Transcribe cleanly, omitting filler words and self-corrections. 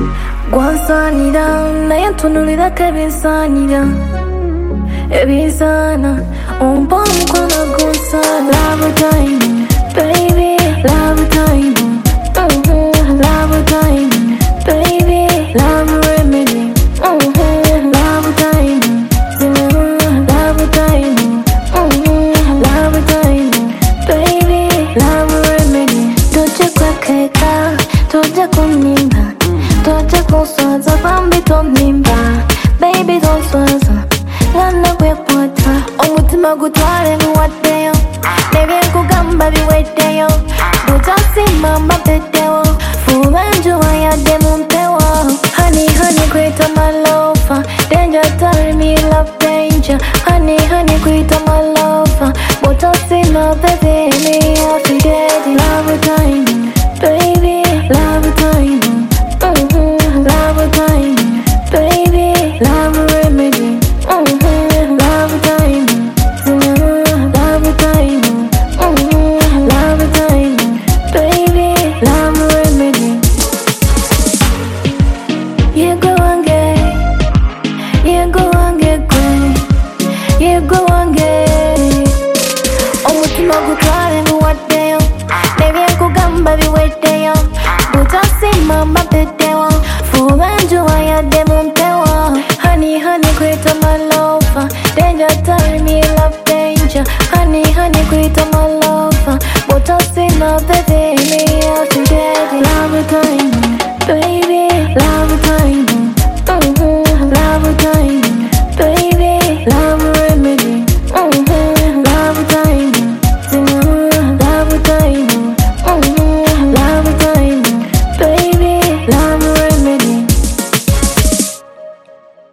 Gwansanira naye ntunuulirako ebinsaanira ebisaana ompa omukono gunsaana. Love time, baby, love time, love time, baby, love remedy, love time, love time, love time, baby, love remedy. Toje kwekeka, toje kunimba, toje kuswaza bambi tonimba, baby don't swaza ngana kwekwata omutima gutwale guwaddeyo nebyekugamba biweddeyo butasima mbapeddewo fuba enjuba yadde mumpewo. Honey, honey, kwita my lover, danger time me love danger. Honey, honey, kwita my lover, butasima baby me happy daddy. Love time, baby, love time, love time, baby, love remedy, love time, love time, love time, baby, love remedy. Yego wange gwe, yego wange omutima gutwale nguwaddeyo nebyekugamba biweddeyo butasima mbapeddewo fuba enjuba yadde mumpewo. Honey, honey, kwita my lover, danger time me love danger. Honey, honey, kwita